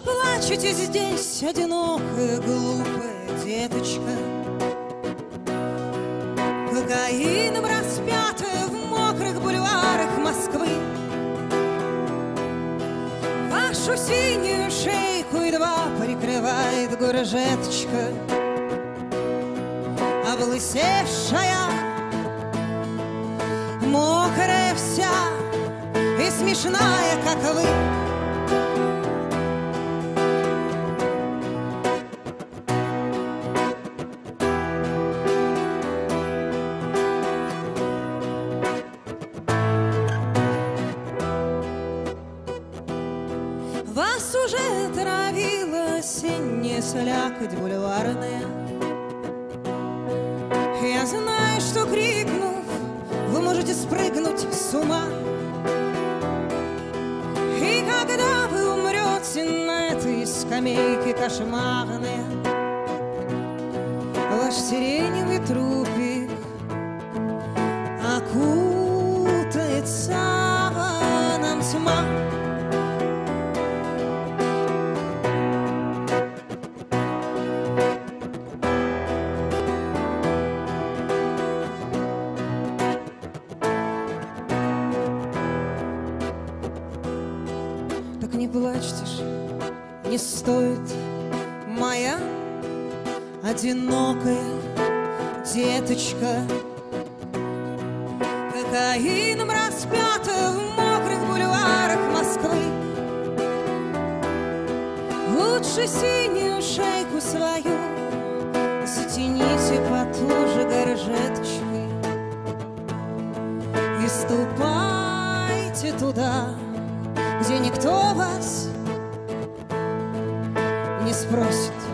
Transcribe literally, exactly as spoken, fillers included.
плачете здесь, одинокая, глупая деточка, кокаином распятая в мокрых бульварах Москвы. Вашу синюю шейку едва прикрывает горжеточка, облысевшая, мокрая вся и смешная, как вы. Вас уже травила осенняя слякоть бульварная. Я знаю, что, крикнув, вы можете спрыгнуть с ума. И когда вы умрете на этой скамейке кошмарной, ваш сиреневый трупик окутает саваном тьма. Так не плачьте ж, не стоит, моя одинокая деточка, кокаином распята в мокрых бульварах Москвы. Лучше синюю шейку свою затяните потуже горжеточкой и ступайте туда, где никто вас не спросит.